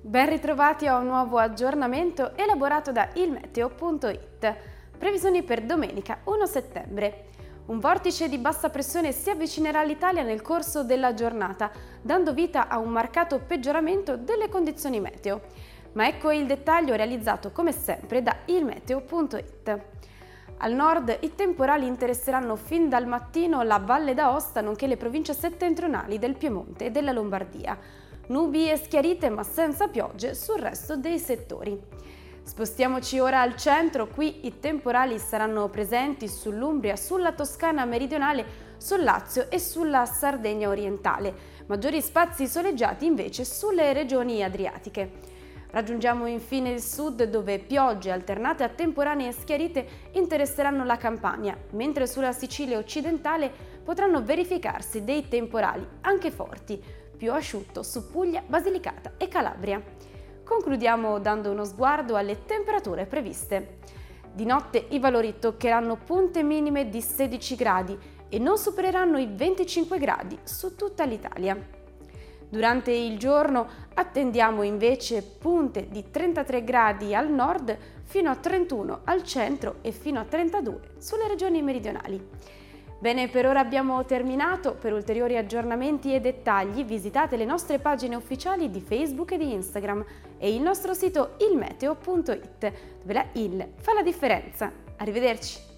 Ben ritrovati a un nuovo aggiornamento elaborato da ilmeteo.it. Previsioni per domenica 1 settembre. Un vortice di bassa pressione si avvicinerà all'Italia nel corso della giornata, dando vita a un marcato peggioramento delle condizioni meteo. Ma ecco il dettaglio realizzato come sempre da ilmeteo.it. Al nord i temporali interesseranno fin dal mattino la Valle d'Aosta nonché le province settentrionali del Piemonte e della Lombardia. Nubi e schiarite ma senza piogge sul resto dei settori. Spostiamoci ora al centro, qui i temporali saranno presenti sull'Umbria, sulla Toscana meridionale, sul Lazio e sulla Sardegna orientale, maggiori spazi soleggiati invece sulle regioni adriatiche. Raggiungiamo infine il sud dove piogge alternate a temporanee e schiarite interesseranno la Campania, mentre sulla Sicilia occidentale potranno verificarsi dei temporali anche forti, più asciutto su Puglia, Basilicata e Calabria. Concludiamo dando uno sguardo alle temperature previste. Di notte i valori toccheranno punte minime di 16 gradi e non supereranno i 25 gradi su tutta l'Italia. Durante il giorno attendiamo invece punte di 33 gradi al nord fino a 31 al centro e fino a 32 sulle regioni meridionali. Bene, per ora abbiamo terminato. Per ulteriori aggiornamenti e dettagli visitate le nostre pagine ufficiali di Facebook e di Instagram e il nostro sito ilmeteo.it, dove la IL fa la differenza. Arrivederci!